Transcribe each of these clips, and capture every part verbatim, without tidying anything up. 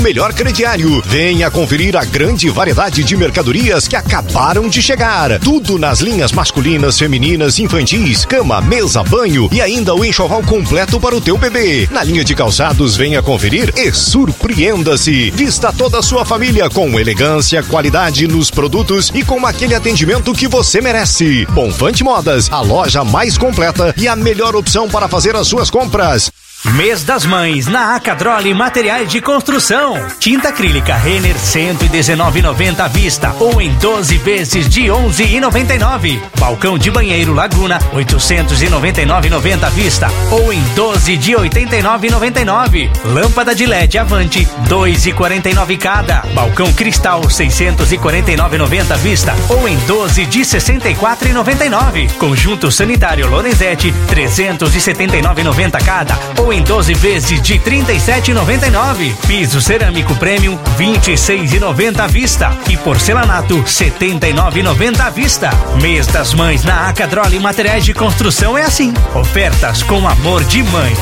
Melhor crediário. Venha conferir a grande variedade de mercadorias que acabaram de chegar. Tudo nas linhas masculinas, femininas, infantis, cama, mesa, banho e ainda o enxoval completo para o teu bebê. Na linha de calçados, venha conferir e surpreenda-se. Vista toda a sua família com elegância, qualidade nos produtos e com aquele atendimento que você merece. Bonfante Modas, a loja mais completa e a melhor opção para fazer as suas compras. Mês das Mães na Acadrole Materiais de Construção. Tinta acrílica Renner cento e dezenove reais e noventa centavos à vista ou em doze vezes de onze reais e noventa e nove centavos. Balcão de banheiro Laguna oitocentos e noventa e nove reais e noventa centavos à vista ou em doze de oitenta e nove reais e noventa e nove centavos. Lâmpada de L E D Avante dois reais e quarenta e nove centavos cada. Balcão Cristal seiscentos e quarenta e nove reais e noventa centavos à vista ou em doze de sessenta e quatro reais e noventa e nove centavos. Conjunto sanitário Lorenzetti trezentos e setenta e nove reais e noventa centavos cada ou em doze vezes de trinta e sete reais e noventa e nove centavos. Piso cerâmico premium vinte e seis reais e noventa centavos à vista e porcelanato setenta e nove reais e noventa centavos à vista. Mês das Mães na Acadrole Materiais de Construção é assim. Ofertas com amor de mãe.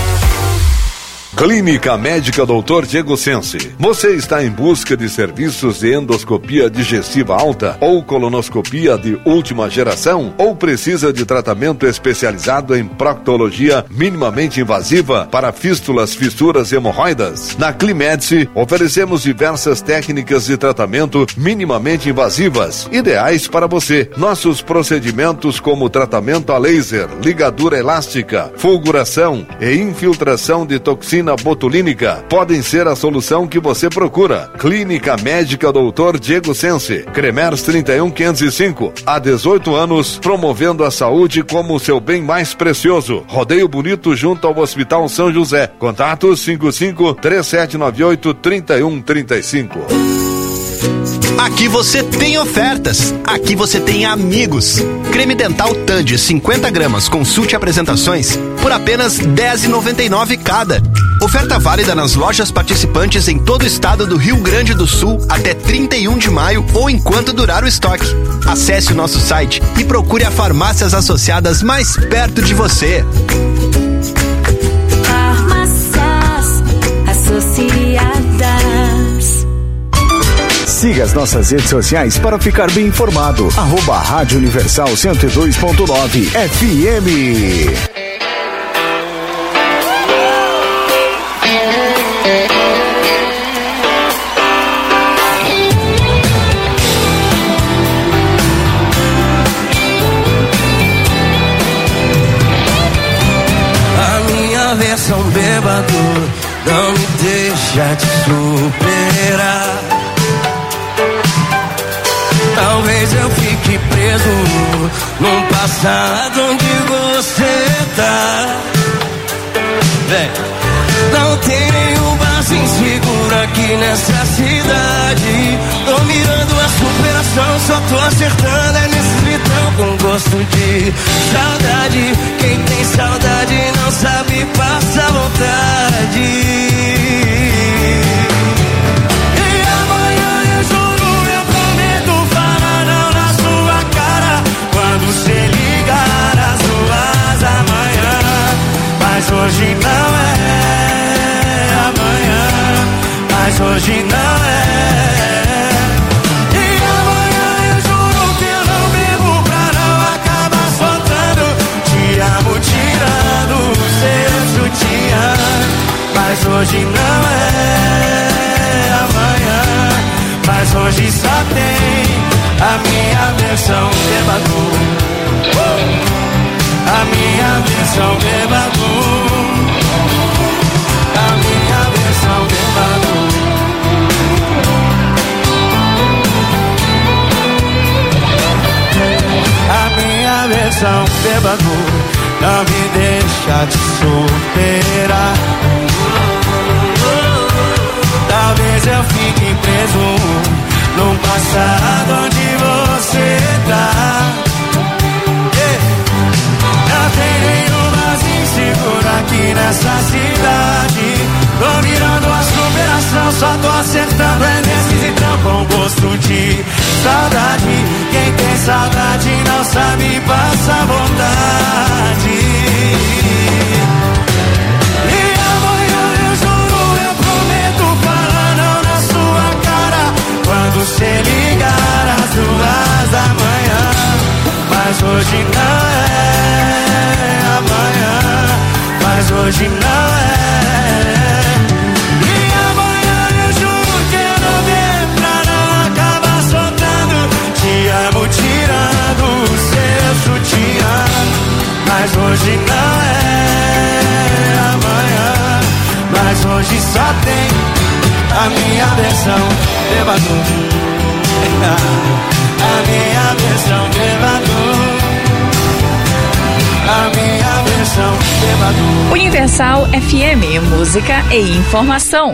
Clínica Médica doutor Diego Sensi. Você está em busca de serviços de endoscopia digestiva alta ou colonoscopia de última geração? Ou precisa de tratamento especializado em proctologia minimamente invasiva para fístulas, fissuras e hemorroidas? Na Climedice, oferecemos diversas técnicas de tratamento minimamente invasivas, ideais para você. Nossos procedimentos como tratamento a laser, ligadura elástica, fulguração e infiltração de toxina botulínica podem ser a solução que você procura. Clínica Médica doutor Diego Sensi, Cremers trinta e um quinhentos e cinco, há dezoito anos, promovendo a saúde como o seu bem mais precioso. Rodeio Bonito junto ao Hospital São José. Contatos cinco cinco, três sete nove oito, três um três cinco. Aqui você tem ofertas, aqui você tem amigos. Creme dental Tandy cinquenta gramas, consulte apresentações por apenas dez reais e noventa e nove centavos cada. Oferta válida nas lojas participantes em todo o estado do Rio Grande do Sul até trinta e um de maio ou enquanto durar o estoque. Acesse o nosso site e procure a farmácias associadas mais perto de você. Farmácias Associadas. Siga as nossas redes sociais para ficar bem informado. Arroba Rádio Universal cento e dois ponto nove F M. A minha versão bêbado não me deixa te superar. Talvez eu fique preso num passado onde você tá. Vem. Não tem nenhum barzinho seguro aqui nessa cidade. Tô mirando a superação, só tô acertando é nesse litrão com gosto de saudade. Quem tem saudade não sabe passar vontade. Você ligar às duas da manhã, mas hoje não é amanhã, mas hoje não é. E amanhã eu juro que eu não bebo pra não acabar soltando. Te amo tirando o seu sutiã, mas hoje não é amanhã, mas hoje só tem a minha versão bêbado. A minha versão bêbado. A minha versão bêbado. A minha versão bêbado não me deixa te superar. Talvez eu fique preso num passado onde você tá. Não tem nenhum barzinho seguro aqui nessa cidade. Tô mirando a superação, só tô acertando é nesse litrão com gosto de saudade. Quem tem saudade não sabe passar vontade. E amanhã eu juro, eu prometo falar não na mas hoje não é. Amanhã, mas hoje não é. E amanhã eu juro que eu não venho pra não acabar soltando. Te amo tirando o seu sutiã, mas hoje não é. Amanhã, mas hoje só tem a minha versão levador. A minha versão levador. A minha versão levador. Universal F M, música e informação.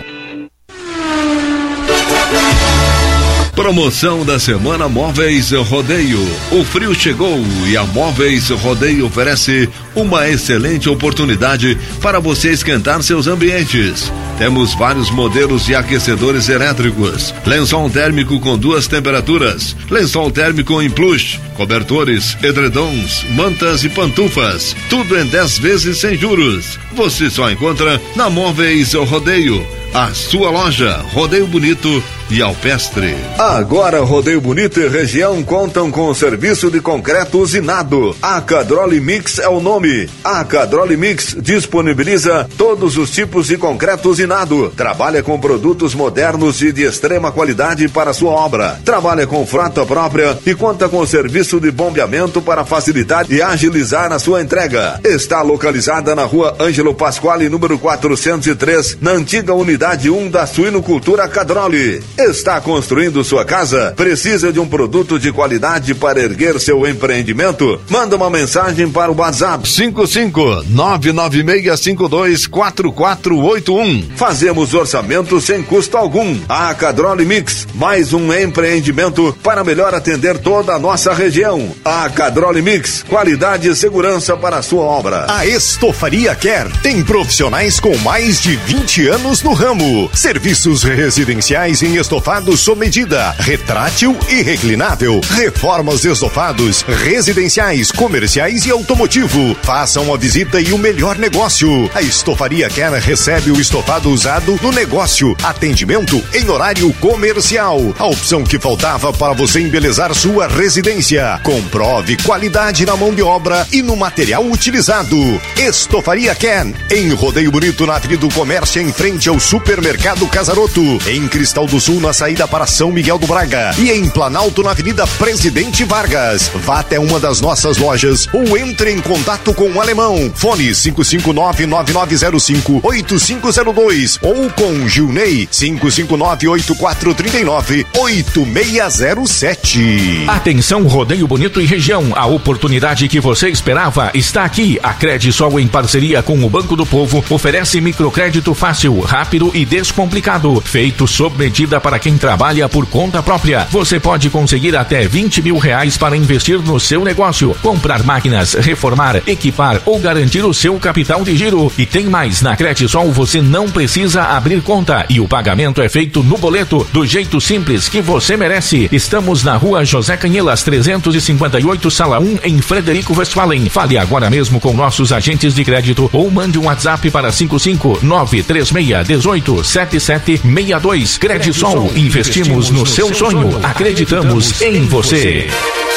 Promoção da Semana Móveis Rodeio. O frio chegou e a Móveis Rodeio oferece uma excelente oportunidade para você esquentar seus ambientes. Temos vários modelos de aquecedores elétricos, lençol térmico com duas temperaturas, lençol térmico em plush, cobertores, edredons, mantas e pantufas, tudo em dez vezes sem juros. Você só encontra na Móveis Rodeio, a sua loja Rodeio Bonito e Alpestre. Agora Rodeio Bonito e região contam com o serviço de concreto usinado. A Cadroli Mix é o nome. A Cadroli Mix disponibiliza todos os tipos de concreto usinado. Trabalha com produtos modernos e de extrema qualidade para sua obra. Trabalha com frota própria e conta com o serviço de bombeamento para facilitar e agilizar a sua entrega. Está localizada na rua Ângelo Pasquale, número quatrocentos e três, na antiga unidade um da Suinocultura Cadroli. Está construindo sua casa? Precisa de um produto de qualidade para erguer seu empreendimento? Manda uma mensagem para o WhatsApp cinco cinco nove nove seis cinco dois quatro quatro oito um. Fazemos orçamento sem custo algum. A Cadroli Mix, mais um empreendimento para melhor atender toda a nossa região. A Cadroli Mix, qualidade e segurança para a sua obra. A Estofaria Quer tem profissionais com mais de vinte anos no ramo. Serviços residenciais em estofados sob medida, retrátil e reclinável, reformas de estofados residenciais, comerciais e automotivo. Faça uma visita e o melhor negócio. A Estofaria Quer recebe o estofado usado no negócio. Atendimento em horário comercial. A opção que faltava para você embelezar sua residência. Comprove qualidade na mão de obra e no material utilizado. Estofaria Quer, em Rodeio Bonito, na Avenida do Comércio, em frente ao Supermercado Casaroto. Em Cristal do Sul, na saída para São Miguel do Braga, e em Planalto, na Avenida Presidente Vargas. Vá até uma das nossas lojas ou entre em contato com o Alemão. Fone cinco cinco nove nove nove zero cinco oito cinco zero dois ou com Gilney cinco cinco nove oito quatro três nove oito seis zero sete. Atenção, Rodeio Bonito e região, a oportunidade que você esperava está aqui. A Credisol, em parceria com o Banco do Povo, oferece microcrédito fácil, rápido e descomplicado, feito sob medida para quem trabalha por conta própria. Você pode conseguir até vinte mil reais para investir no seu negócio, comprar máquinas, reformar, equipar ou garantir o seu capital de giro. E tem mais, na Credisol você não precisa abrir conta e o pagamento é feito no boleto, do jeito simples que você merece. Estamos na rua José Canhelas, trezentos e cinquenta e oito, sala um, em Frederico Westphalen. Fale agora mesmo com nossos agentes de crédito ou mande um WhatsApp para cinco cinco nove três seis um oito sete sete seis dois. Credisol, investimos no seu sonho, acreditamos em você.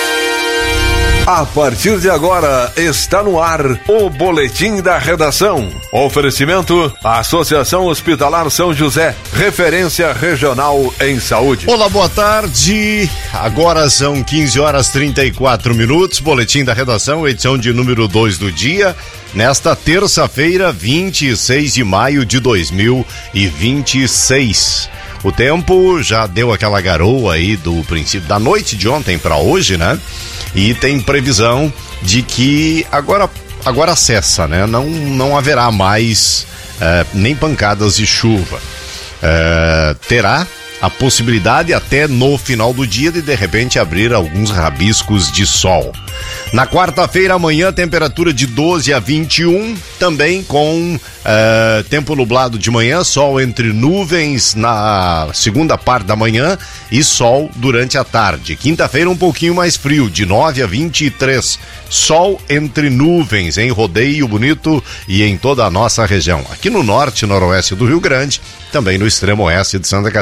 A partir de agora está no ar o Boletim da Redação. Oferecimento: Associação Hospitalar São José, referência regional em saúde. Olá, boa tarde. Agora são quinze horas e trinta e quatro minutos. Boletim da Redação, edição de número dois do dia. Nesta terça-feira, vinte e seis de maio de dois mil e vinte e seis. O tempo já deu aquela garoa aí do princípio da noite de ontem para hoje, né? E tem previsão de que agora, agora cessa, né? Não, não haverá mais é, nem pancadas de chuva. É, terá a possibilidade até no final do dia de de repente abrir alguns rabiscos de sol. Na quarta-feira, amanhã, temperatura de doze a vinte e um, também com uh, tempo nublado de manhã, sol entre nuvens na segunda parte da manhã e sol durante a tarde. Quinta-feira, um pouquinho mais frio, de nove a vinte e três, sol entre nuvens em Rodeio Bonito e em toda a nossa região. Aqui no norte e noroeste do Rio Grande, também no extremo oeste de Santa Catarina.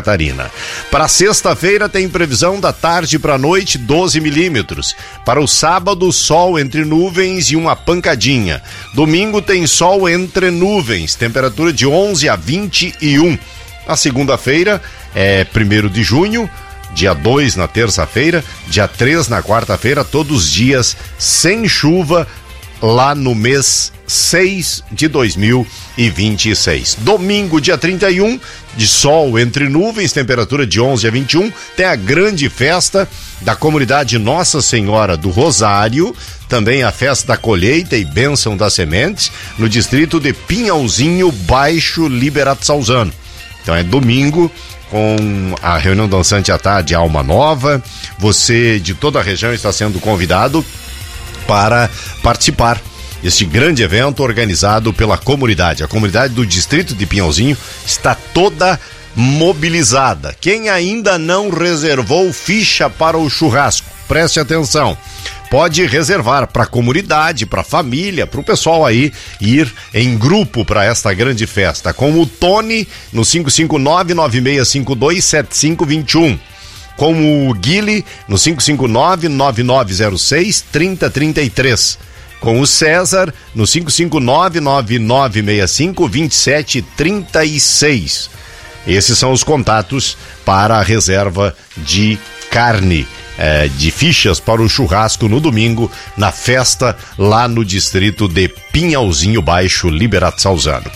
Catarina. Para sexta-feira tem previsão da tarde para noite doze milímetros. Para o sábado, sol entre nuvens e uma pancadinha. Domingo tem sol entre nuvens, temperatura de onze a vinte e um. Na segunda-feira é primeiro de junho, dia dois na terça-feira, dia três na quarta-feira, todos os dias sem chuva lá no mês seis de dois mil e vinte e seis. Domingo, dia trinta e um, de sol entre nuvens, temperatura de onze a vinte e um, tem a grande festa da comunidade Nossa Senhora do Rosário, também a festa da colheita e bênção das sementes, no distrito de Pinhalzinho Baixo Liberato Salzano. Então é domingo, com a reunião dançante à tarde Alma Nova. Você de toda a região está sendo convidado para participar deste grande evento organizado pela comunidade. A comunidade do distrito de Pinhalzinho está toda mobilizada. Quem ainda não reservou ficha para o churrasco, preste atenção. Pode reservar para a comunidade, para a família, para o pessoal aí ir em grupo para esta grande festa. Com o Tony no cinco cinco nove, nove seis cinco dois, sete cinco dois um. Com o Guile no cinco cinco nove, nove nove zero seis, três zero três três. Com o César no cinco cinco nove, nove nove seis cinco, dois sete três seis. Esses são os contatos para a reserva de carne, é, de fichas para o churrasco no domingo, na festa lá no distrito de Pinhalzinho Baixo, Liberato Salzano.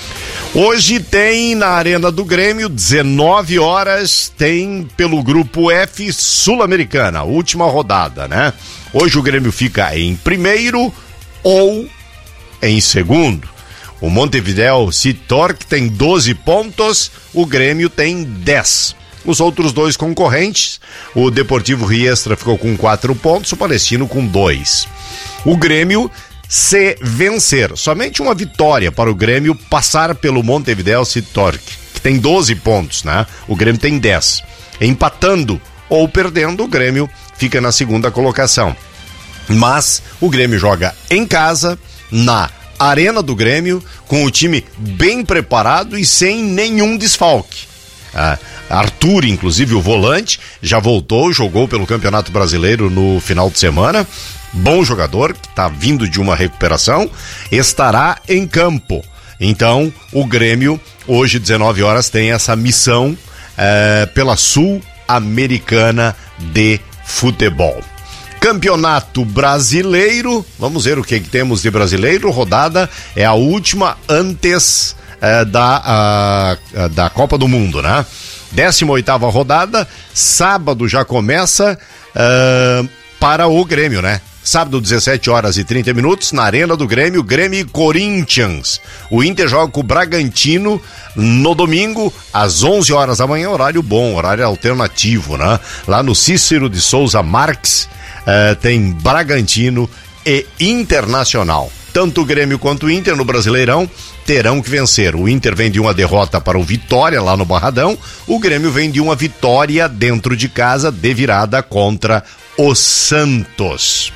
Hoje tem na Arena do Grêmio, dezenove horas, tem pelo Grupo F Sul-Americana, última rodada, né? Hoje o Grêmio fica em primeiro ou em segundo. O Montevideo City Torque tem doze pontos, o Grêmio tem dez. Os outros dois concorrentes, o Deportivo Riestra ficou com quatro pontos, o Palestino com dois. O Grêmio, se vencer, somente uma vitória para o Grêmio passar pelo Montevideo City Torque, que tem doze pontos, né? O Grêmio tem dez. Empatando ou perdendo, o Grêmio fica na segunda colocação. Mas o Grêmio joga em casa, na Arena do Grêmio, com o time bem preparado e sem nenhum desfalque. Ah, Arthur, inclusive o volante, já voltou, jogou pelo Campeonato Brasileiro no final de semana. Bom jogador, que está vindo de uma recuperação, estará em campo. Então, o Grêmio, hoje, dezenove horas, tem essa missão eh, pela Sul-Americana de Futebol. Campeonato Brasileiro, vamos ver o que, que temos de brasileiro. Rodada é a última antes eh, da, a, a, da Copa do Mundo, né? décima oitava rodada, sábado já começa uh, para o Grêmio, né? Sábado, dezessete horas e trinta minutos, na Arena do Grêmio, Grêmio e Corinthians. O Inter joga com o Bragantino no domingo, às onze horas da manhã, horário bom, horário alternativo, né? Lá no Cícero de Souza Marques, uh, tem Bragantino e Internacional. Tanto o Grêmio quanto o Inter no Brasileirão terão que vencer. O Inter vem de uma derrota para o Vitória lá no Barradão, o Grêmio vem de uma vitória dentro de casa de virada contra o Santos.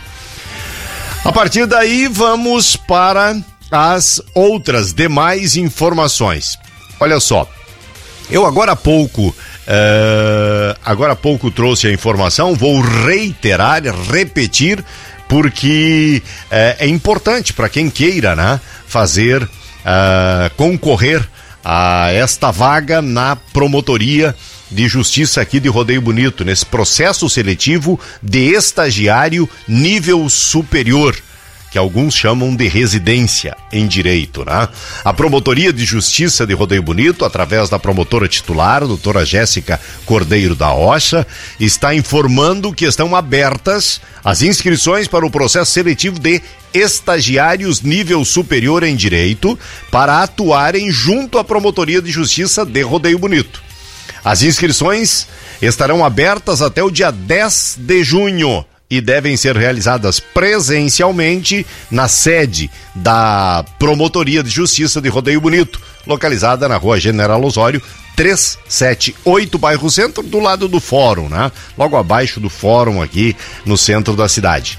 A partir daí vamos para as outras demais informações. Olha só, eu agora há pouco, uh, agora há pouco trouxe a informação, vou reiterar, repetir, porque é, é importante para quem queira, né, fazer, uh, concorrer a esta vaga na promotoria de justiça aqui de Rodeio Bonito, nesse processo seletivo de estagiário nível superior, que alguns chamam de residência em direito, né? A Promotoria de Justiça de Rodeio Bonito, através da promotora titular, doutora Jéssica Cordeiro da Rocha, está informando que estão abertas as inscrições para o processo seletivo de estagiários nível superior em direito para atuarem junto à Promotoria de Justiça de Rodeio Bonito. As inscrições estarão abertas até o dia dez de junho e devem ser realizadas presencialmente na sede da Promotoria de Justiça de Rodeio Bonito, localizada na Rua General Osório, trezentos e setenta e oito, bairro Centro, do lado do Fórum, né? Logo abaixo do Fórum aqui no centro da cidade.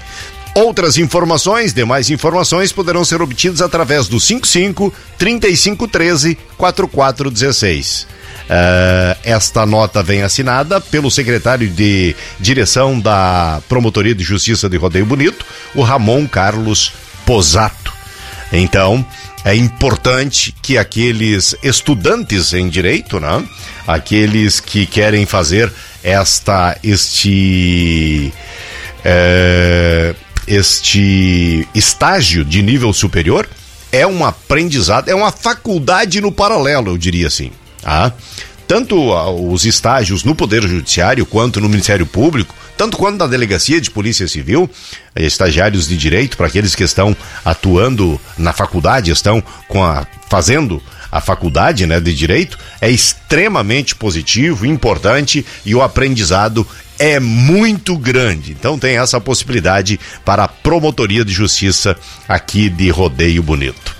Outras informações, demais informações poderão ser obtidas através do cinco cinco, trinta e cinco, treze, quarenta e quatro dezesseis. Uh, esta nota vem assinada pelo secretário de direção da Promotoria de Justiça de Rodeio Bonito, o Ramon Carlos Posato. Então, é importante que aqueles estudantes em direito, né, aqueles que querem fazer esta, este, é, este estágio de nível superior, é um aprendizado, é uma faculdade no paralelo, eu diria assim. Ah, tanto os estágios no Poder Judiciário quanto no Ministério Público, tanto quanto na Delegacia de Polícia Civil, estagiários de direito, para aqueles que estão atuando na faculdade, estão com a, fazendo a faculdade, né, de direito, é extremamente positivo, importante, e o aprendizado é muito grande. Então tem essa possibilidade para a Promotoria de Justiça aqui de Rodeio Bonito.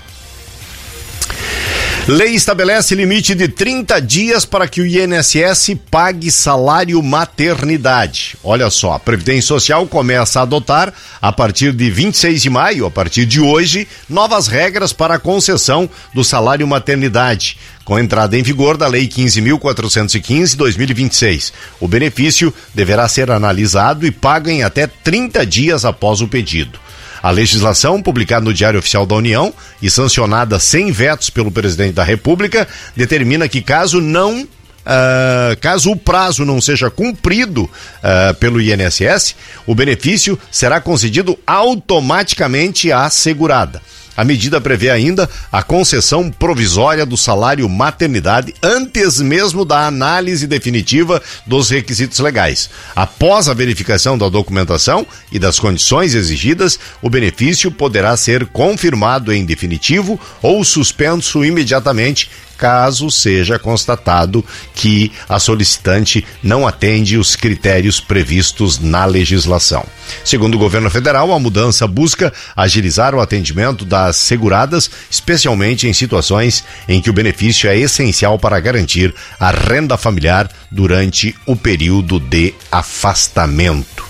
Lei estabelece limite de trinta dias para que o I N S S pague salário maternidade. Olha só, a Previdência Social começa a adotar, a partir de vinte e seis de maio, a partir de hoje, novas regras para a concessão do salário maternidade, com entrada em vigor da Lei quinze mil quatrocentos e quinze de dois mil e vinte e seis. O benefício deverá ser analisado e pago em até trinta dias após o pedido. A legislação, publicada no Diário Oficial da União e sancionada sem vetos pelo Presidente da República, determina que caso não, uh, caso o prazo não seja cumprido uh, pelo I N S S, o benefício será concedido automaticamente à segurada. A medida prevê ainda a concessão provisória do salário maternidade antes mesmo da análise definitiva dos requisitos legais. Após a verificação da documentação e das condições exigidas, o benefício poderá ser confirmado em definitivo ou suspenso imediatamente, caso seja constatado que a solicitante não atende os critérios previstos na legislação. Segundo o governo federal, a mudança busca agilizar o atendimento das seguradas, especialmente em situações em que o benefício é essencial para garantir a renda familiar durante o período de afastamento.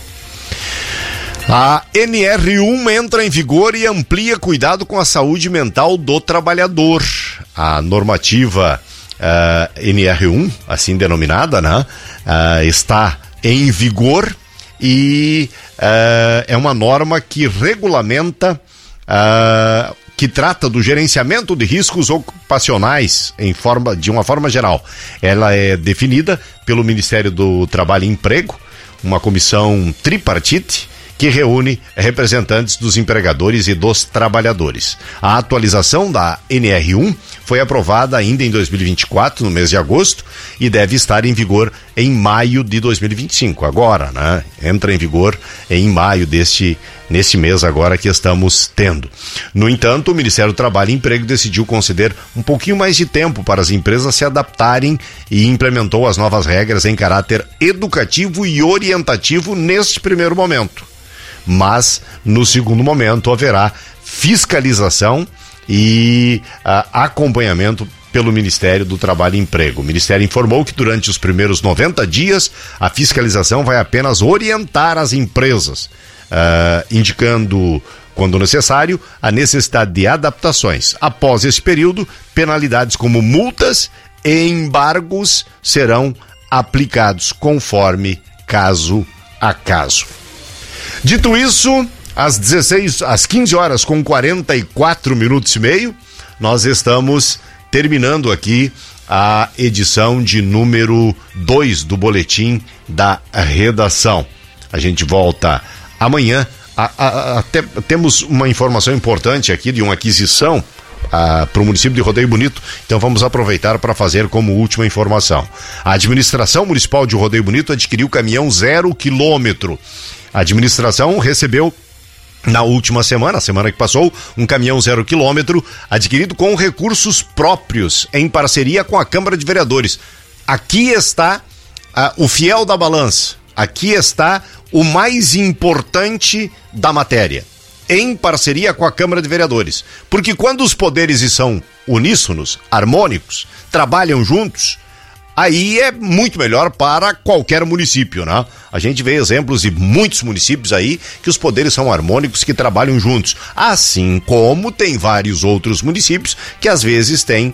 A N R um entra em vigor e amplia cuidado com a saúde mental do trabalhador. A normativa uh, N R um, assim denominada, né, uh, está em vigor e uh, é uma norma que regulamenta, uh, que trata do gerenciamento de riscos ocupacionais em forma, de uma forma geral. Ela é definida pelo Ministério do Trabalho e Emprego, uma comissão tripartite, que reúne representantes dos empregadores e dos trabalhadores. A atualização da N R um foi aprovada ainda em dois mil e vinte e quatro, no mês de agosto, e deve estar em vigor em maio de dois mil e vinte e cinco. Agora, né? Entra em vigor em maio deste, nesse mês agora que estamos tendo. No entanto, o Ministério do Trabalho e Emprego decidiu conceder um pouquinho mais de tempo para as empresas se adaptarem e implementou as novas regras em caráter educativo e orientativo neste primeiro momento. Mas, no segundo momento, haverá fiscalização e uh, acompanhamento pelo Ministério do Trabalho e Emprego. O Ministério informou que durante os primeiros noventa dias, a fiscalização vai apenas orientar as empresas, uh, indicando, quando necessário, a necessidade de adaptações. Após esse período, penalidades como multas e embargos serão aplicados conforme caso a caso. Dito isso, às dezesseis, às quinze horas com quarenta e quatro minutos e meio, nós estamos terminando aqui a edição de número dois do Boletim da Redação. A gente volta amanhã. A, a, a, te, temos uma informação importante aqui de uma aquisição para o município de Rodeio Bonito, então vamos aproveitar para fazer como última informação. A administração municipal de Rodeio Bonito adquiriu caminhão zero quilômetro. A administração recebeu na última semana, a semana que passou, um caminhão zero quilômetro adquirido com recursos próprios em parceria com a Câmara de Vereadores. Aqui está uh, o fiel da balança, aqui está o mais importante da matéria, em parceria com a Câmara de Vereadores. Porque quando os poderes são uníssonos, harmônicos, trabalham juntos, aí é muito melhor para qualquer município, né? A gente vê exemplos de muitos municípios aí que os poderes são harmônicos, que trabalham juntos. Assim como tem vários outros municípios que às vezes têm,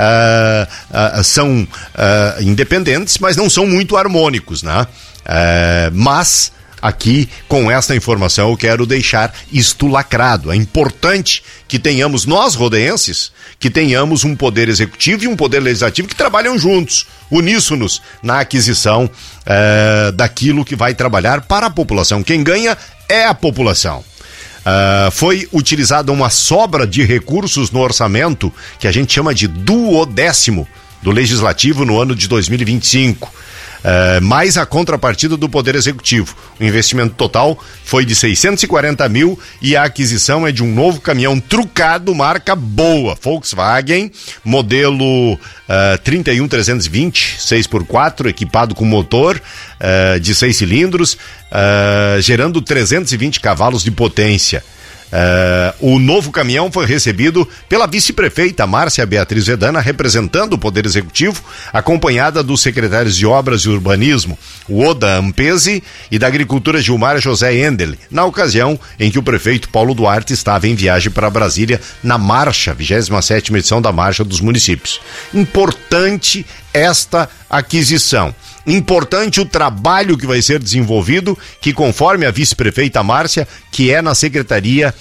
uh, uh, são uh, independentes, mas não são muito harmônicos, né? Uh, mas... Aqui, com esta informação, eu quero deixar isto lacrado. É importante que tenhamos, nós rodeenses, que tenhamos um poder executivo e um poder legislativo que trabalham juntos, uníssonos, na aquisição eh, daquilo que vai trabalhar para a população. Quem ganha é a população. Uh, foi utilizada uma sobra de recursos no orçamento, que a gente chama de duodécimo, do Legislativo no ano de dois mil e vinte e cinco. Uh, mais a contrapartida do Poder Executivo. O investimento total foi de seiscentos e quarenta mil e a aquisição é de um novo caminhão trucado, marca boa, Volkswagen, modelo uh, trinta e um trezentos e vinte, seis por quatro, equipado com motor uh, de seis cilindros, uh, gerando trezentos e vinte cavalos de potência. Uh, o novo caminhão foi recebido pela vice-prefeita Márcia Beatriz Vedana, representando o Poder Executivo, acompanhada dos secretários de Obras e Urbanismo, o Oda Ampese, e da Agricultura Gilmar José Endel, na ocasião em que o prefeito Paulo Duarte estava em viagem para Brasília na marcha, vigésima sétima edição da Marcha dos Municípios. Importante esta aquisição. Importante o trabalho que vai ser desenvolvido, que conforme a vice-prefeita Márcia, que é na secretaria,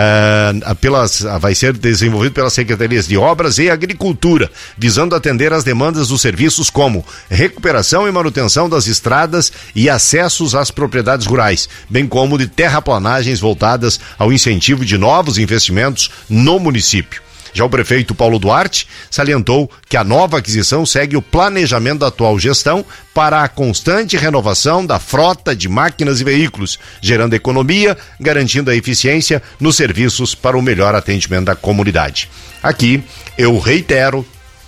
uh, pelas, vai ser desenvolvido pelas secretarias de Obras e Agricultura, visando atender às demandas dos serviços como recuperação e manutenção das estradas e acessos às propriedades rurais, bem como de terraplanagens voltadas ao incentivo de novos investimentos no município. Já o prefeito Paulo Duarte salientou que a nova aquisição segue o planejamento da atual gestão para a constante renovação da frota de máquinas e veículos, gerando economia, garantindo a eficiência nos serviços para o melhor atendimento da comunidade. Aqui eu reitero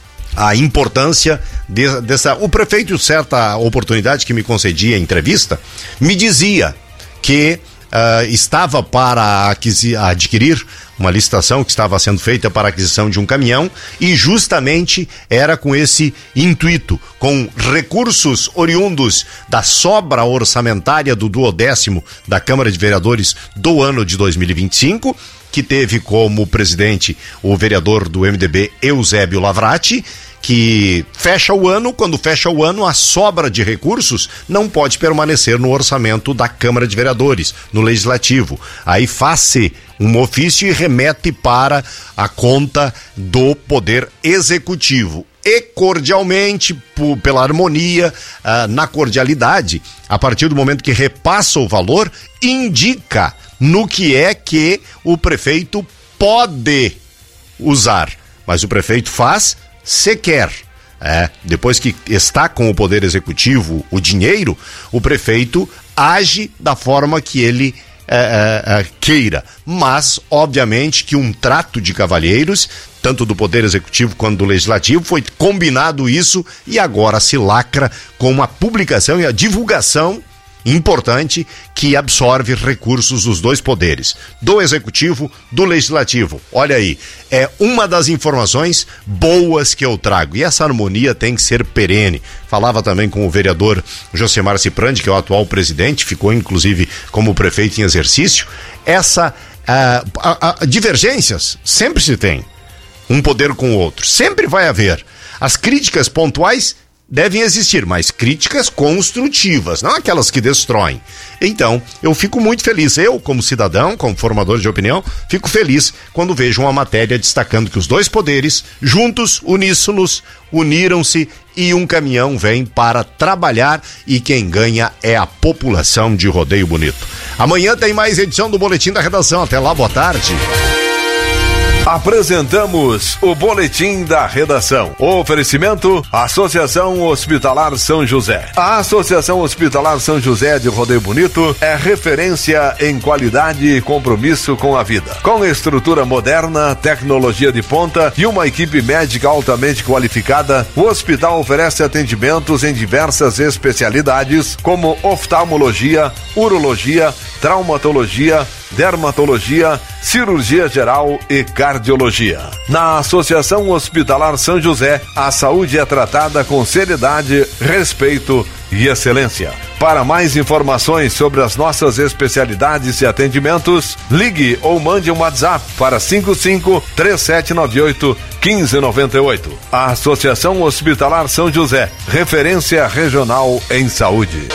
a importância de, dessa... O prefeito, certa oportunidade que me concedia em entrevista, me dizia que uh, estava para aquisi, adquirir uma licitação que estava sendo feita para a aquisição de um caminhão e justamente era com esse intuito, com recursos oriundos da sobra orçamentária do duodécimo da Câmara de Vereadores do ano de dois mil e vinte e cinco, que teve como presidente o vereador do M D B, Eusébio Lavrati, que fecha o ano, quando fecha o ano, a sobra de recursos não pode permanecer no orçamento da Câmara de Vereadores, no Legislativo. Aí faz-se um ofício e remete para a conta do Poder Executivo. E cordialmente, por, pela harmonia, ah, na cordialidade, a partir do momento que repassa o valor, indica no que é que o prefeito pode usar. Mas o prefeito faz se quer. É, depois que está com o Poder Executivo o dinheiro, o prefeito age da forma que ele é, é, queira. Mas, obviamente, que um trato de cavalheiros, tanto do Poder Executivo quanto do Legislativo, foi combinado isso e agora se lacra com a publicação e a divulgação importante que absorve recursos dos dois poderes, do Executivo, do Legislativo. Olha aí, é uma das informações boas que eu trago e essa harmonia tem que ser perene. Falava também com o vereador Josemar Ciprandi, que é o atual presidente, ficou inclusive como prefeito em exercício. Essa uh, a, a, divergências sempre se tem, um poder com o outro, sempre vai haver. As críticas pontuais devem existir, mas críticas construtivas, não aquelas que destroem. Então, eu fico muito feliz, eu como cidadão, como formador de opinião, fico feliz quando vejo uma matéria destacando que os dois poderes, juntos, uníssonos, uniram-se e um caminhão vem para trabalhar e quem ganha é a população de Rodeio Bonito. Amanhã tem mais edição do Boletim da Redação. Até lá, boa tarde. Apresentamos o Boletim da Redação. O oferecimento: Associação Hospitalar São José. A Associação Hospitalar São José de Rodeio Bonito é referência em qualidade e compromisso com a vida. Com estrutura moderna, tecnologia de ponta e uma equipe médica altamente qualificada, o hospital oferece atendimentos em diversas especialidades como oftalmologia, urologia, traumatologia, dermatologia, cirurgia geral e cardiologia. Na Associação Hospitalar São José, a saúde é tratada com seriedade, respeito e excelência. Para mais informações sobre as nossas especialidades e atendimentos, ligue ou mande um WhatsApp para cinco cinco, três sete nove oito, um cinco nove oito. A Associação Hospitalar São José, referência regional em saúde.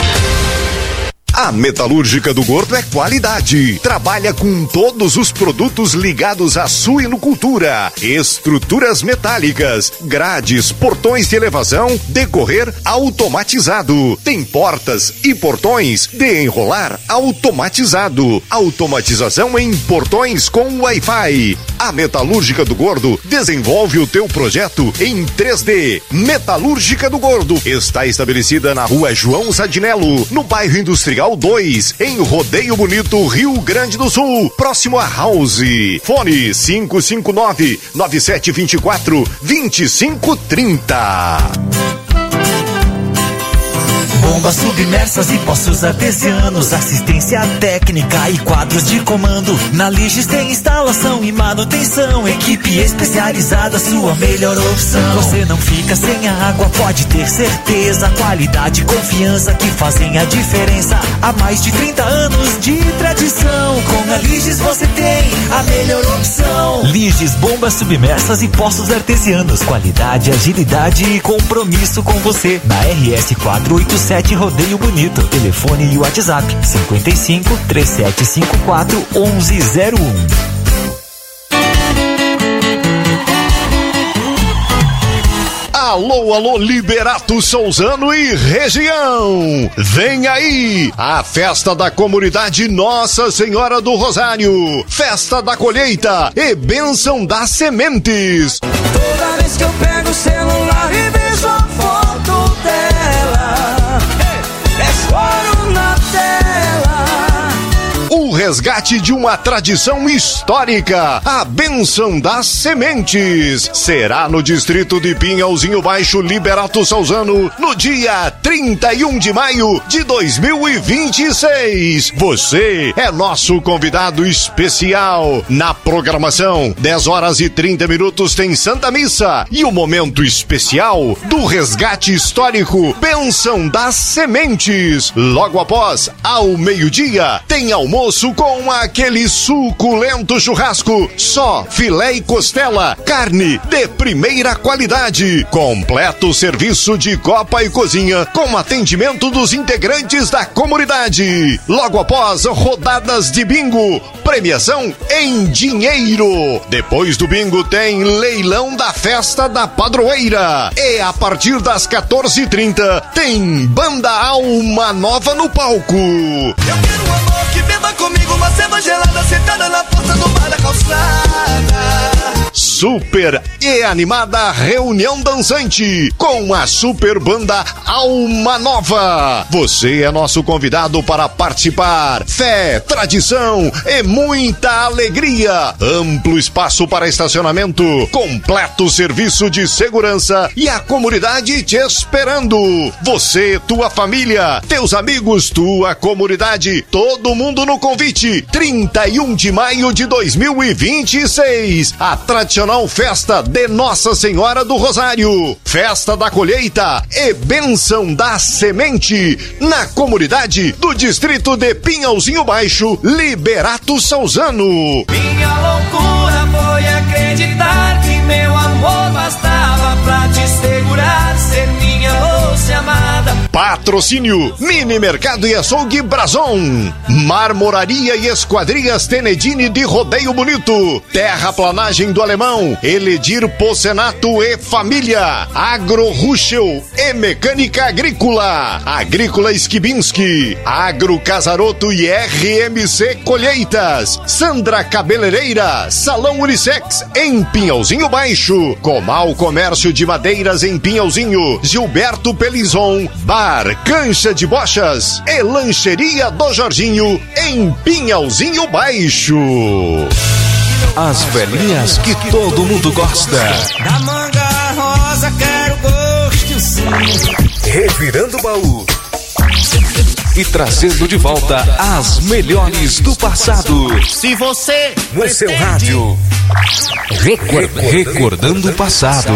A Metalúrgica do Gordo é qualidade. Trabalha com todos os produtos ligados à suinocultura, estruturas metálicas, grades, portões de elevação, decorrer automatizado. Tem portas e portões de enrolar automatizado. Automatização em portões com Wi-Fi. A Metalúrgica do Gordo desenvolve o teu projeto em três D. Metalúrgica do Gordo está estabelecida na Rua João Sadinello, no bairro Industrial dois, em Rodeio Bonito, Rio Grande do Sul, próximo a House. Fone cinco cinco nove, nove sete dois quatro, dois cinco três zero. Bombas submersas e poços artesianos, assistência técnica e quadros de comando. Na Liges tem instalação e manutenção, equipe especializada, sua melhor opção. Você não fica sem a água, pode ter certeza. Qualidade e confiança que fazem a diferença. Há mais de trinta anos de tradição, com a Liges você tem a melhor opção. Liges, bombas submersas e poços artesianos, qualidade, agilidade e compromisso com você. Na R S quatrocentos e oitenta e sete Rodeio Bonito. Telefone e WhatsApp cinquenta e cinco, três sete cinco quatro, onze zero um. Alô, alô, Liberato Souzano e região! Vem aí a festa da comunidade Nossa Senhora do Rosário, festa da colheita e bênção das sementes. Toda vez que eu pego o celular e vejo a foto dela, é choro na tela. O resgate de uma tradição histórica, a bênção das sementes, será no distrito de Pinhalzinho Baixo, Liberato Souzano, no dia trinta e um de maio de dois mil e vinte e seis. Você é nosso convidado especial. Na programação, dez horas e trinta minutos tem Santa Missa e o momento especial do resgate histórico, bênção das sementes. Logo após, ao meio-dia, tem almoço com aquele suculento churrasco, só filé e costela, carne de primeira qualidade, completo serviço de copa e cozinha com atendimento dos integrantes da comunidade. Logo após, rodadas de bingo, premiação em dinheiro. Depois do bingo tem leilão da festa da padroeira e a partir das quatorze e trinta tem Banda Alma Nova no palco. Eu quero um amor que beba comigo uma cerveja gelada sentada na porta do bar da calçada. Super e animada reunião dançante com a super banda Alma Nova. Você é nosso convidado para participar. Fé, tradição e muita alegria. Amplo espaço para estacionamento, completo serviço de segurança e a comunidade te esperando. Você, tua família, teus amigos, tua comunidade, todo mundo no convite. trinta e um de maio de dois mil e vinte e seis. A tradicional festa de Nossa Senhora do Rosário, festa da colheita e bênção da semente na comunidade do distrito de Pinhalzinho Baixo, Liberato Souzano. Minha loucura foi acreditar que meu amor bastava pra te segurar, ser minha doce amada. Patrocínio Mini Mercado e Açougue Brazon, Marmoraria e Esquadrias Tenedini de Rodeio Bonito, Terraplanagem do Alemão, Eledir Pocenato e Família, Agro Ruschel e Mecânica Agrícola, Agrícola Skibinski, Agro Casaroto e R M C Colheitas, Sandra Cabeleireira, Salão Unissex em Pinhalzinho Baixo, Comal Comércio de Madeiras em Pinhalzinho, Gilberto Pelizon, Bar Cancha de Bochas e Lancheria do Jorginho em Pinhalzinho Baixo. As velhinhas que todo mundo gosta. Da manga rosa quero gosto sim. Revirando o baú. e trazendo de volta as melhores do passado. Se você no seu rádio, Record, recordando o passado.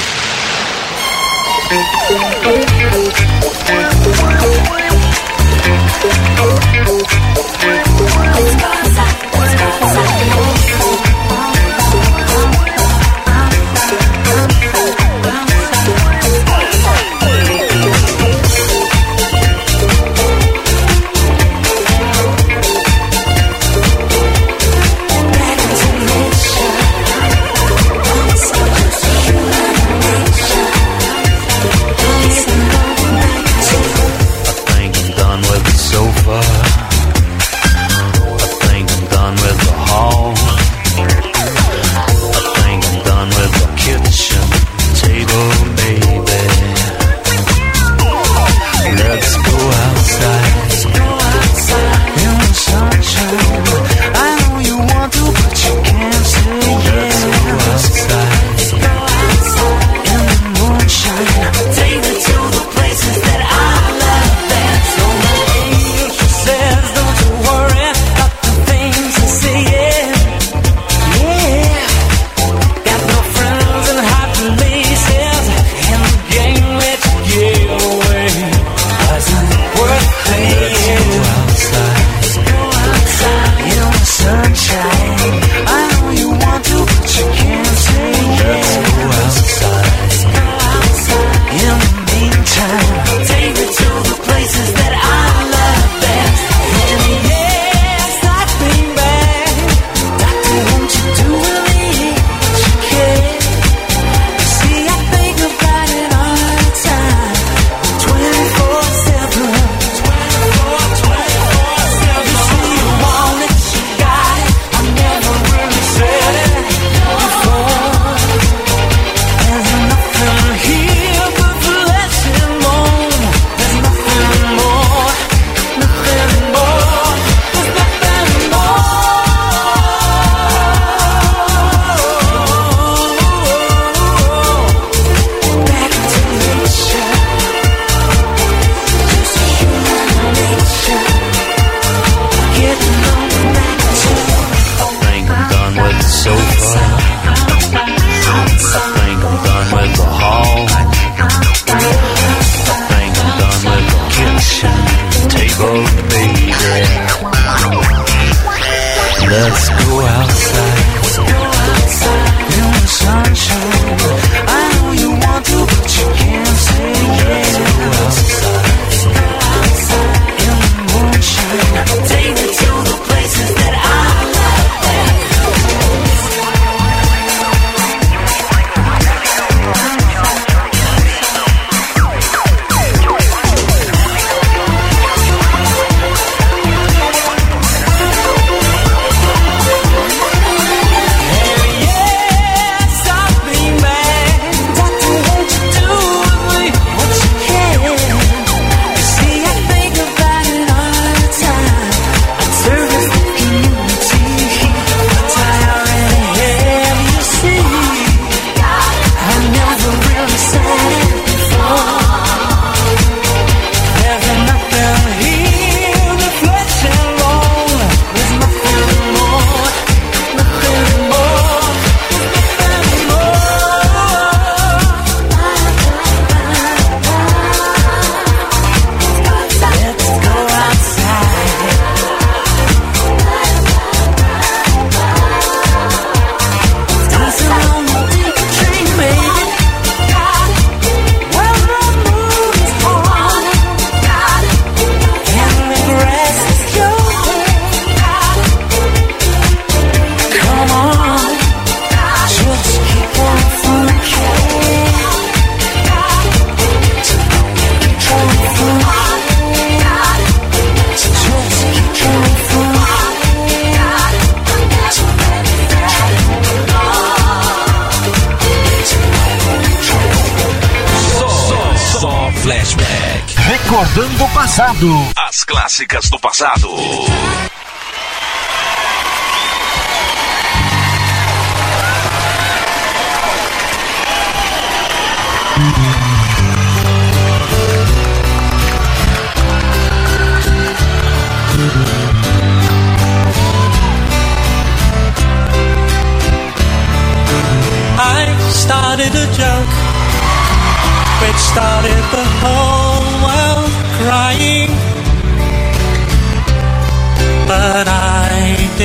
Recordando o passado. As clássicas do passado.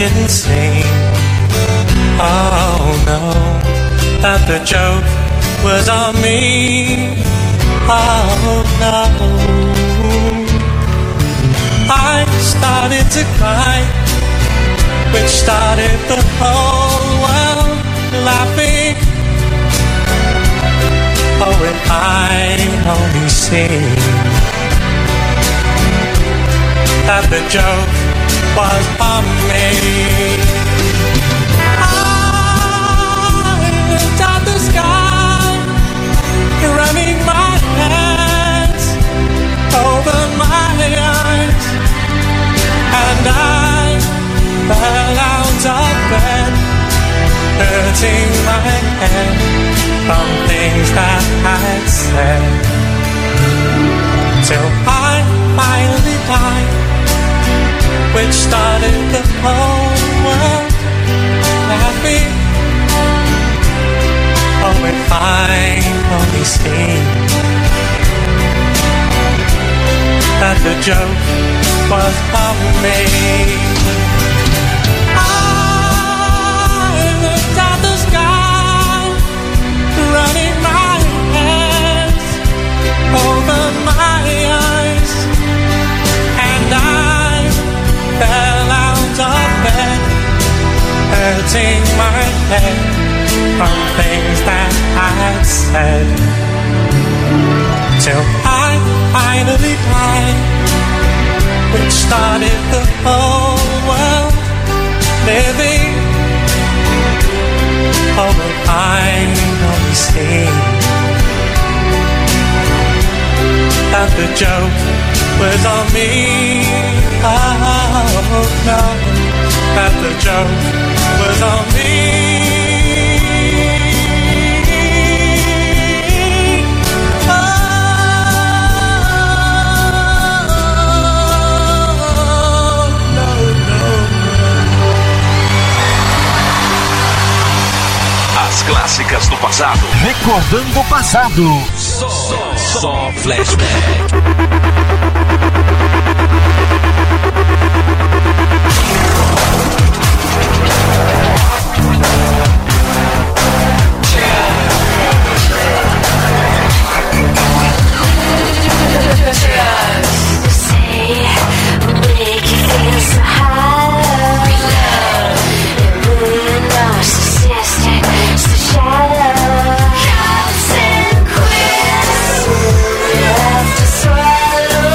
didn't sing. Oh no, that the joke was on me. Oh no, I started to cry, which started the whole world laughing. Oh, if I only see that the joke was on me. I looked at the sky, running my hands over my eyes, and I fell out of bed, hurting my head from things that I'd said, till I finally died, which started the whole world laughing. Oh, if I only seen that the joke was on me. I looked at the sky, running my hands over my eyes, and I fell out of bed, hurting my head from things that I'd said, till I finally died, which started the whole world living. Oh, but I only see that the joke was on me. Oh no, that the joke was on me. As clássicas do passado. Recordando o passado. Só, só, só flashback. Swallow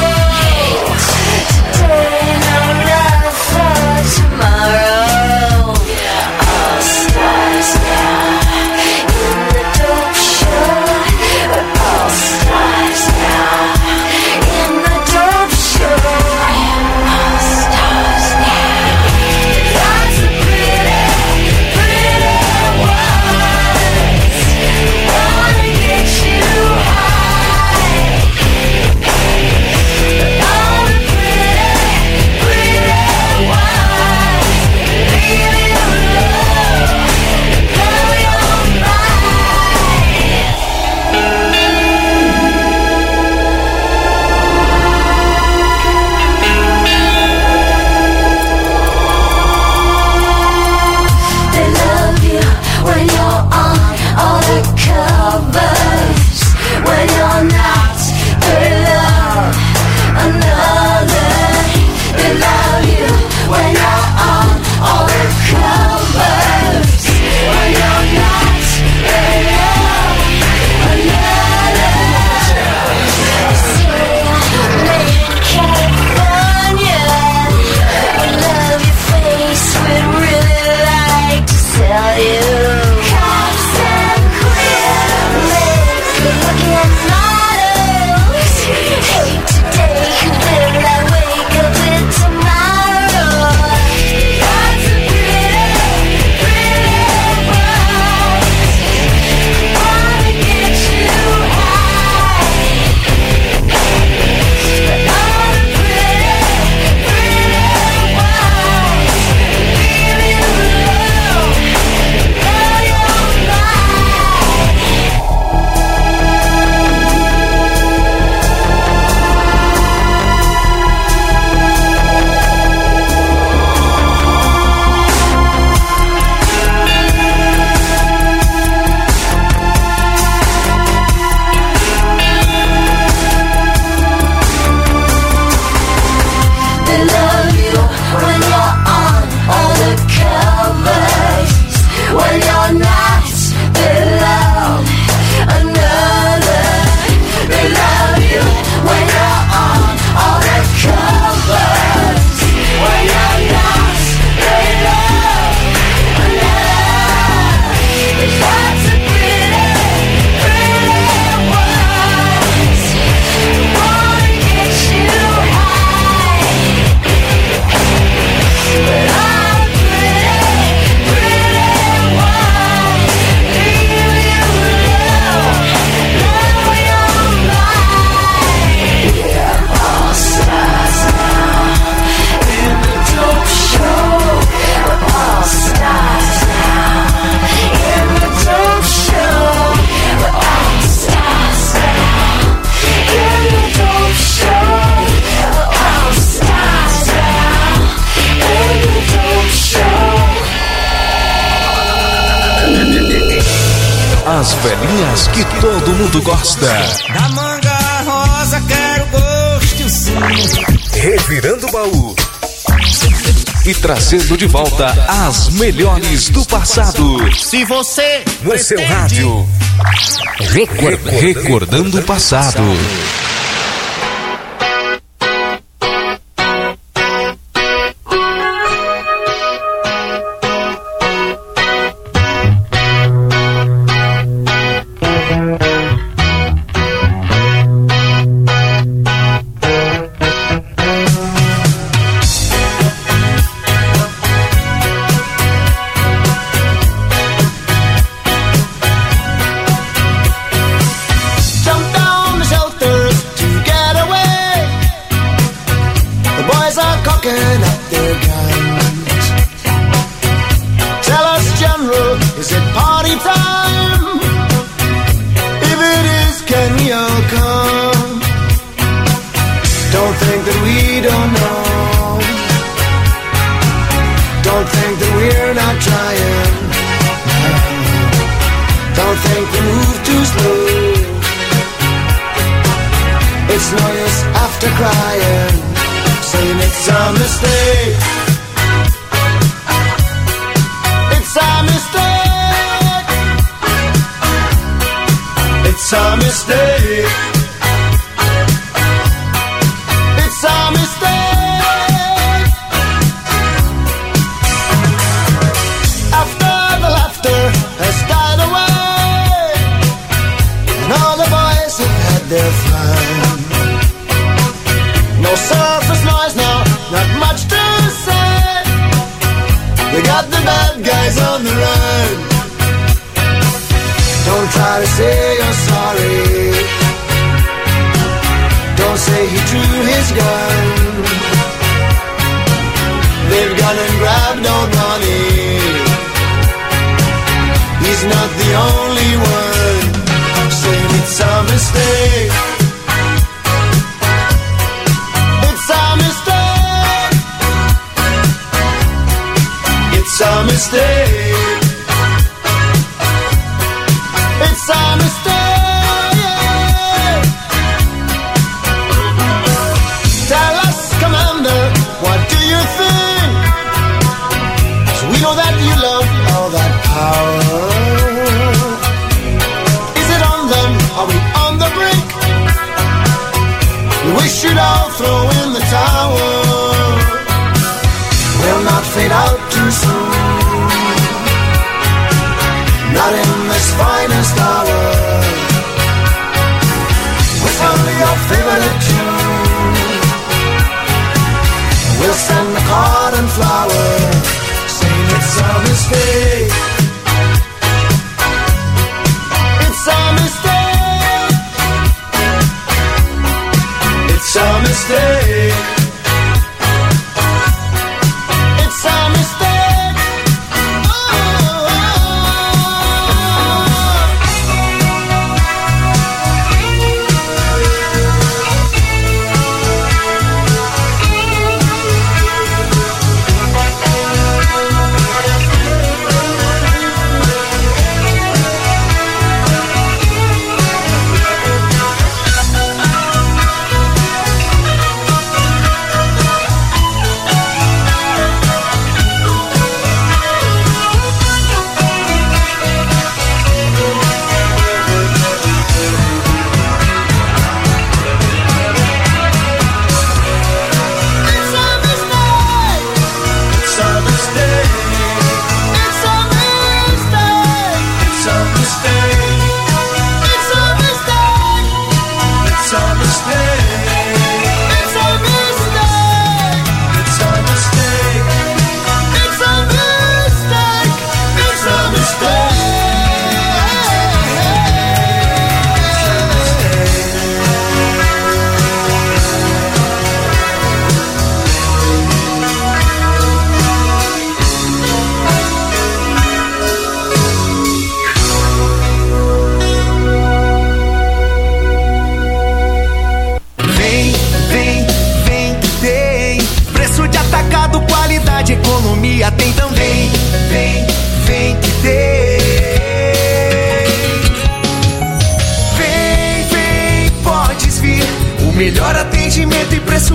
As velhinhas que todo mundo gosta. Da manga rosa quero gosto sim. Revirando o baú e trazendo de volta as melhores do passado. Se você no pretende... seu rádio, Record... recordando o passado.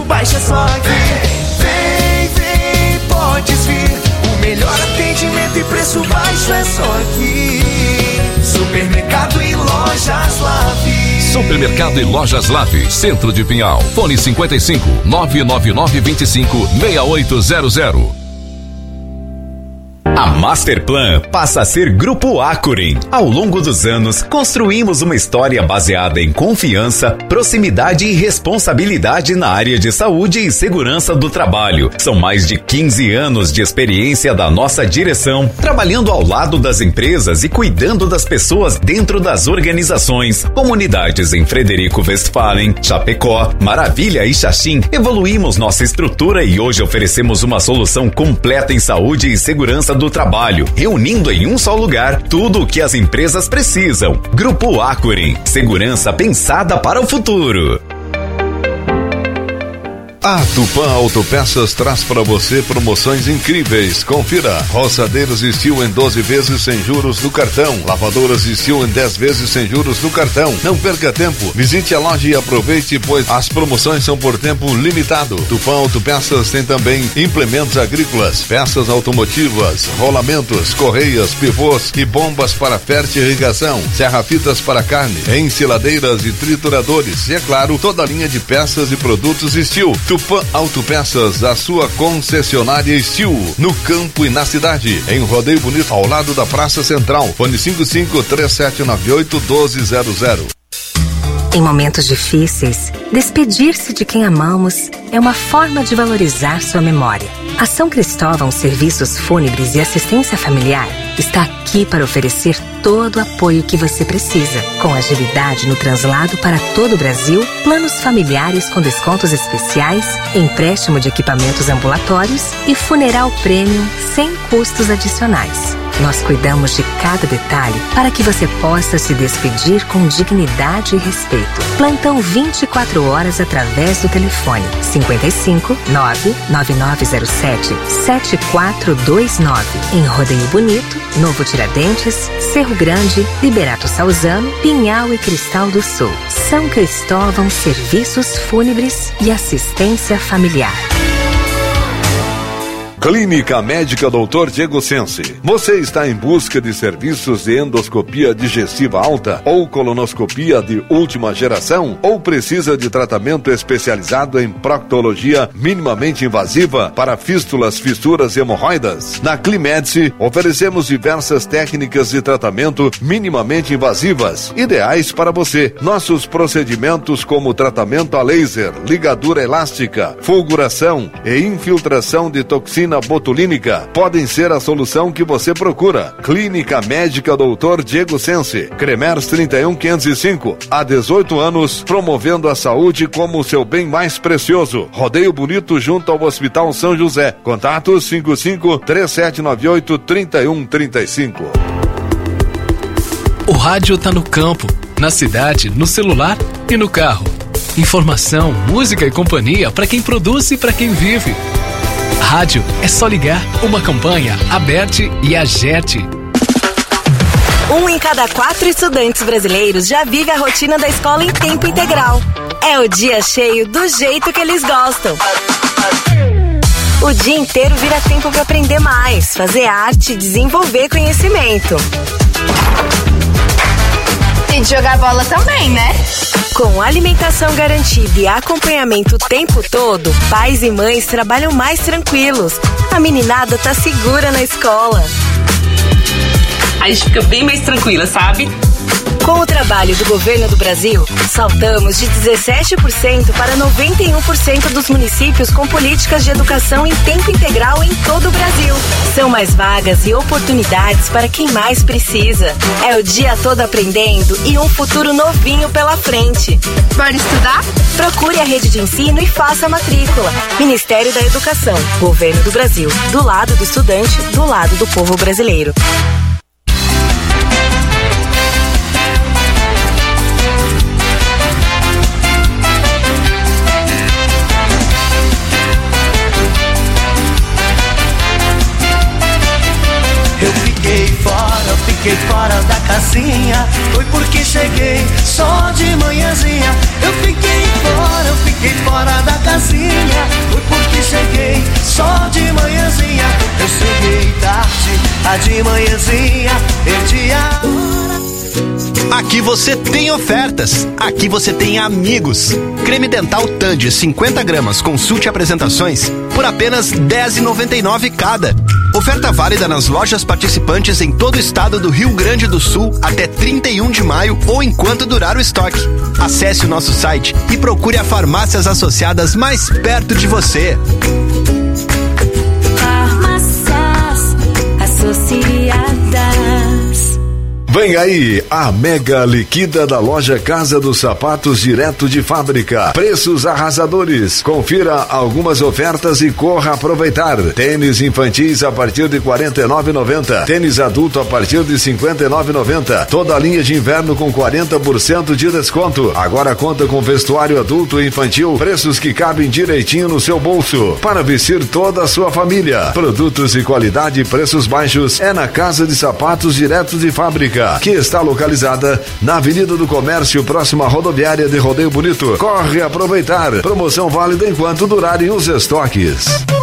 baixo é só aqui. Vem, vem, podes vir. O melhor atendimento e preço baixo é só aqui. Supermercado e Lojas Lave. Supermercado e Lojas Lave, Centro de Pinhal. Fone cinquenta e cinco, nove nove nove vinte e cinco, seis oito zero zero. A Masterplan passa a ser Grupo Acuren. Ao longo dos anos, construímos uma história baseada em confiança, proximidade e responsabilidade na área de saúde e segurança do trabalho. São mais de quinze anos de experiência da nossa direção, trabalhando ao lado das empresas e cuidando das pessoas dentro das organizações. Comunidades em Frederico Westphalen, Chapecó, Maravilha e Xaxim. Evoluímos nossa estrutura e hoje oferecemos uma solução completa em saúde e segurança do trabalho, reunindo em um só lugar tudo o que as empresas precisam. Grupo Acuren, segurança pensada para o futuro. A Tupã Autopeças traz para você promoções incríveis. Confira: roçadeiras Steel em doze vezes sem juros no cartão, lavadoras Steel em dez vezes sem juros no cartão. Não perca tempo, visite a loja e aproveite, pois as promoções são por tempo limitado. Tupã Autopeças tem também implementos agrícolas, peças automotivas, rolamentos, correias, pivôs e bombas para fertirrigação, serra-fitas para carne, ensiladeiras e trituradores e, é claro, toda a linha de peças e produtos Steel. Tupã Autopeças, a sua concessionária Steel, no campo e na cidade, em Rodeio Bonito, ao lado da Praça Central. Fone cinco cinco, três sete nove oito, um dois zero zero. Em momentos difíceis, despedir-se de quem amamos é uma forma de valorizar sua memória. A São Cristóvão Serviços Fúnebres e Assistência Familiar está aqui para oferecer todo o apoio que você precisa, com agilidade no translado para todo o Brasil, planos familiares com descontos especiais, empréstimo de equipamentos ambulatórios e funeral premium sem custos adicionais. Nós cuidamos de cada detalhe para que você possa se despedir com dignidade e respeito. Plantão vinte e quatro horas através do telefone cinquenta e cinco, nove nove nove zero sete, sete quatro dois nove. Em Rodeio Bonito, Novo Tiradentes, Cerro Grande, Liberato Salzano, Pinhal e Cristal do Sul. São Cristóvão Serviços Fúnebres e Assistência Familiar. Clínica Médica doutor Diego Sensi. Você está em busca de serviços de endoscopia digestiva alta ou colonoscopia de última geração? Ou precisa de tratamento especializado em proctologia minimamente invasiva para fístulas, fissuras e hemorroidas? Na Climedice, oferecemos diversas técnicas de tratamento minimamente invasivas, ideais para você. Nossos procedimentos como tratamento a laser, ligadura elástica, fulguração e infiltração de toxina botulínica podem ser a solução que você procura. Clínica Médica doutor Diego Sensi, Cremers trinta e um, quinhentos e cinco, há dezoito anos, promovendo a saúde como o seu bem mais precioso. Rodeio Bonito, junto ao Hospital São José. Contatos cinco cinco, três sete nove oito, três um três cinco. O rádio tá no campo, na cidade, no celular e no carro. Informação, música e companhia para quem produz e para quem vive. Rádio é só ligar. Uma campanha Aberte e Agerte. Um em cada quatro estudantes brasileiros já vive a rotina da escola em tempo integral. É o dia cheio do jeito que eles gostam. O dia inteiro vira tempo para aprender mais, fazer arte e desenvolver conhecimento. E de jogar bola também, né? Com alimentação garantida e acompanhamento o tempo todo, pais e mães trabalham mais tranquilos. A meninada tá segura na escola. A gente fica bem mais tranquila, sabe? Com o trabalho do governo do Brasil, saltamos de dezessete por cento para noventa e um por cento dos municípios com políticas de educação em tempo integral em todo o Brasil. São mais vagas e oportunidades para quem mais precisa. É o dia todo aprendendo e um futuro novinho pela frente. Bora estudar? Procure a rede de ensino e faça a matrícula. Ministério da Educação, Governo do Brasil, do lado do estudante, do lado do povo brasileiro. Eu fiquei fora, eu fiquei fora da casinha. Foi porque cheguei só de manhãzinha. Eu fiquei fora, eu fiquei fora da casinha. a de manhãzinha, perdi a hora. Aqui você tem ofertas, aqui você tem amigos. Creme dental Tandy cinquenta gramas, consulte apresentações por apenas dez reais e noventa e nove centavos cada. Oferta válida nas lojas participantes em todo o estado do Rio Grande do Sul até trinta e um de maio ou enquanto durar o estoque. Acesse o nosso site e procure a farmácias associadas mais perto de você. Farmácias Associadas. Vem aí, a mega liquida da loja Casa dos Sapatos direto de fábrica. Preços arrasadores. Confira algumas ofertas e corra aproveitar. Tênis infantis a partir de quarenta e nove reais e noventa centavos. Tênis adulto a partir de cinquenta e nove reais e noventa centavos. Toda a linha de inverno com quarenta por cento de desconto. Agora conta com vestuário adulto e infantil. Preços que cabem direitinho no seu bolso. Para vestir toda a sua família. Produtos de qualidade e preços baixos é na Casa de Sapatos direto de fábrica, que está localizada na Avenida do Comércio, próxima à rodoviária de Rodeio Bonito. Corre aproveitar. Promoção válida enquanto durarem os estoques.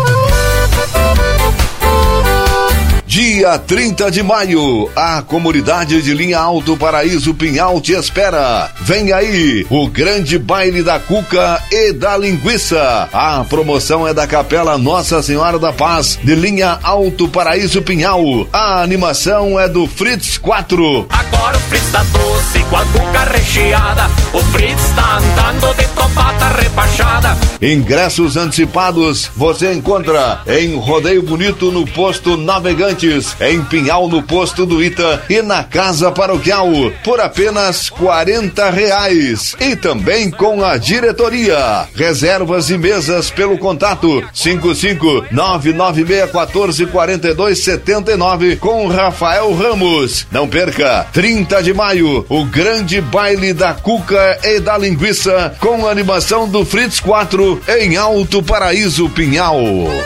Dia trinta de maio, a comunidade de Linha Alto Paraíso Pinhal te espera. Vem aí, o grande baile da cuca e da linguiça. A promoção é da Capela Nossa Senhora da Paz de Linha Alto Paraíso Pinhal. A animação é do Fritz quatro. Agora o Fritz tá doce com a cuca recheada. O Fritz tá andando de copata repachada. Ingressos antecipados você encontra em Rodeio Bonito no posto Navegante, em Pinhal no posto do Ita e na Casa Paroquial por apenas quarenta reais e também com a diretoria. Reservas e mesas pelo contato cinco cinco nove nove seis um quatro quatro dois sete nove com Rafael Ramos. Não perca, trinta de maio, o grande baile da cuca e da linguiça com a animação do Fritz quatro em Alto Paraíso Pinhal.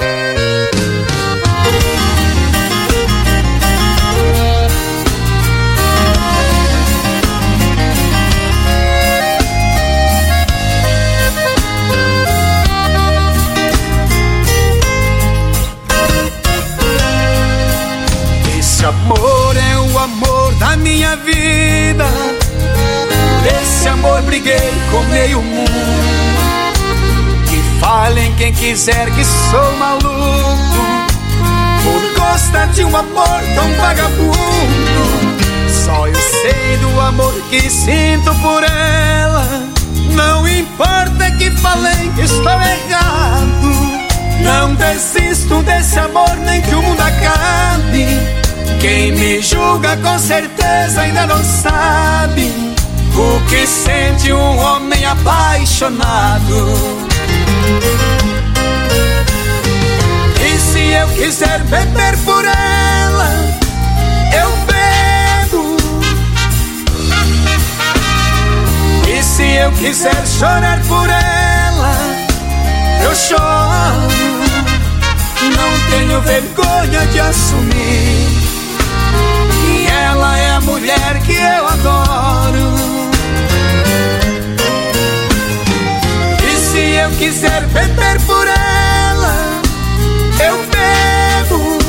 Esse amor é o amor da minha vida. Por esse amor briguei com meio mundo. Que falem quem quiser que sou maluco por gostar de um amor tão vagabundo. Só eu sei do amor que sinto por ela. Não importa que falem que estou errado. Não desisto desse amor nem que o mundo acabe. Quem me julga com certeza ainda não sabe o que sente um homem apaixonado. E se eu quiser beber por ela, eu bebo. E se eu quiser chorar por ela, eu choro. Não tenho vergonha de assumir que ela é a mulher que eu adoro. E se eu quiser beber por ela, eu bebo.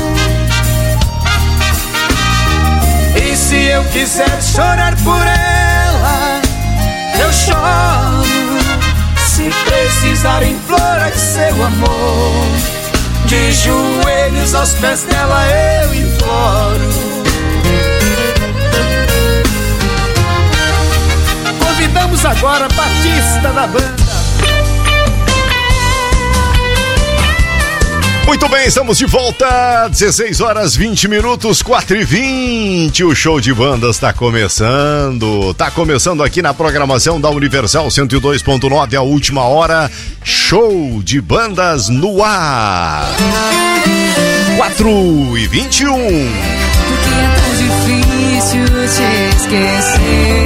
E se eu quiser chorar por ela, eu choro. Se precisar implorar seu amor, de joelhos aos pés dela eu imploro. Convidamos agora Batista da banda. Muito bem, estamos de volta, dezesseis horas vinte minutos, quatro e vinte. O show de bandas está começando. Tá começando aqui na programação da Universal cento e dois ponto nove, a última hora. Show de bandas no ar. quatro e vinte e um. Porque é tão difícil te esquecer.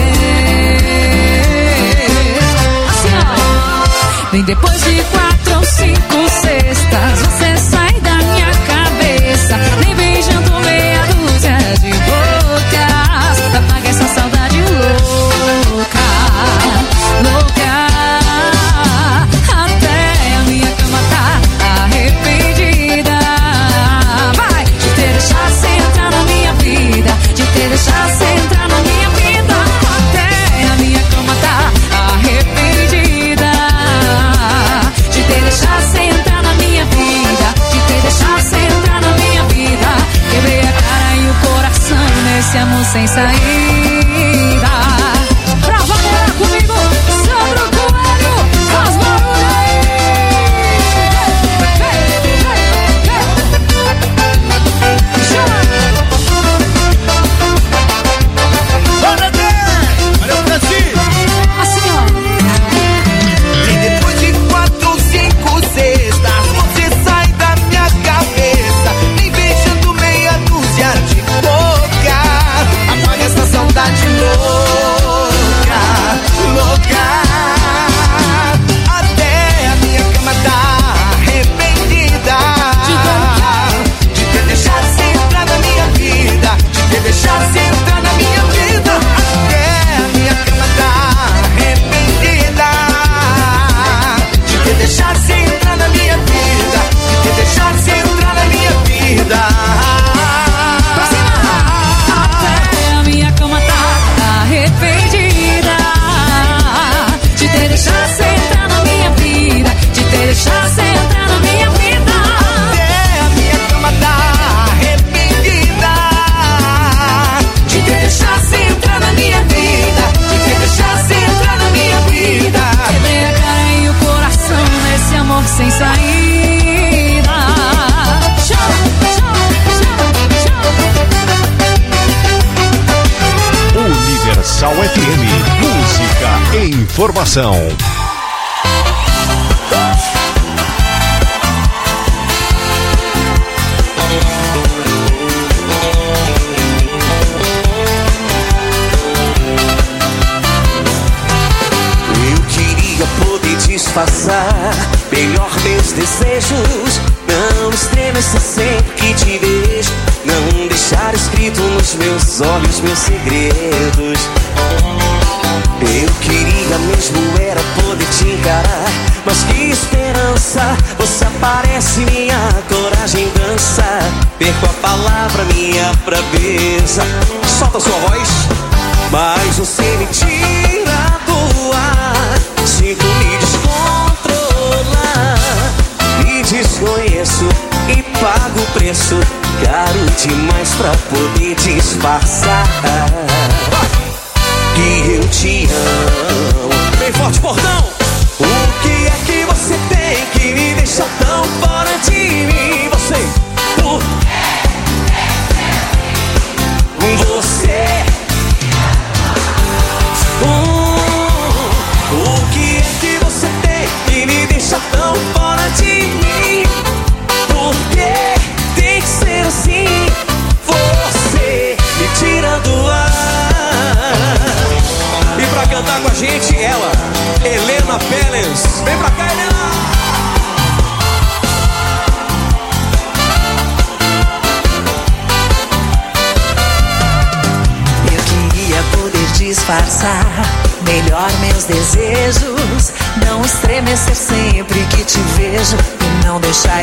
Assim, ó. Bem depois de quatro ou cinco sextas, você sai da minha cabeça. Nem beijando meia dúzia de bocas. Apaga essa saudade louca, louca. Até a minha cama tá arrependida. Vai te deixar sem entrar na informação. Disfarçar melhor meus desejos, não estremecer sempre que te vejo, não deixar escrito nos meus olhos meus segredos. Eu queria mesmo era poder te encarar, mas que esperança, você aparece, minha coragem dança, perco a palavra, minha braveza, solta sua voz, mas você me tira do ar, sinto me descontrolar, me desconheço e pago o preço caro demais pra poder disfarçar que eu te amo. Bem forte, portão! O que é que você tem que me deixa tão fora de mim? Você, por você, hum, o que é que você tem que me deixa tão fora de mim? Por que tem que ser assim? Você me tira do ar. E pra cantar com a gente, ela, Helena Pérez. Vem pra cá, Helena! Eu queria poder disfarçar melhor meus desejos, não estremecer sempre que te vejo e não deixar